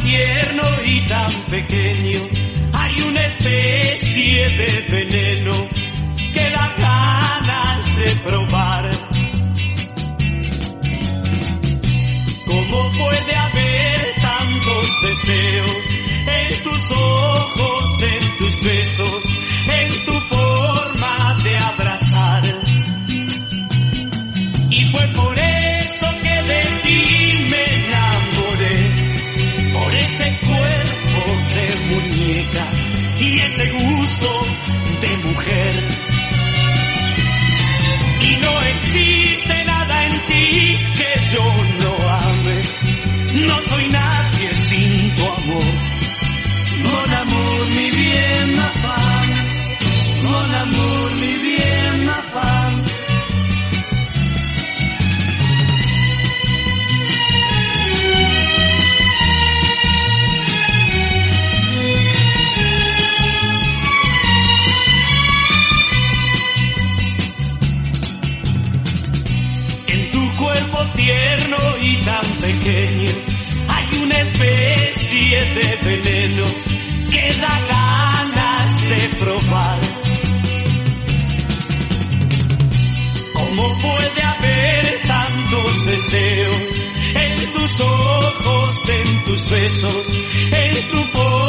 tierno y tan pequeño hay una especie de veneno que da ganas de probar. ¿Cómo puede haber tantos deseos en tus ojos, en tus besos, en tu forma de abrazar? Y fue por eso que de ti me enamoré, por ese cuerpo de muñeca y ese gusto de mujer. Y no existe nada en ti que yo no ame, no soy nadie sin tu amor. Mon amour, mi bien, ma femme, mon amour, mi bien, ma femme. Tierno y tan pequeño hay una especie de veneno que da ganas de probar. ¿Cómo puede haber tantos deseos en tus ojos, en tus besos, en tu forma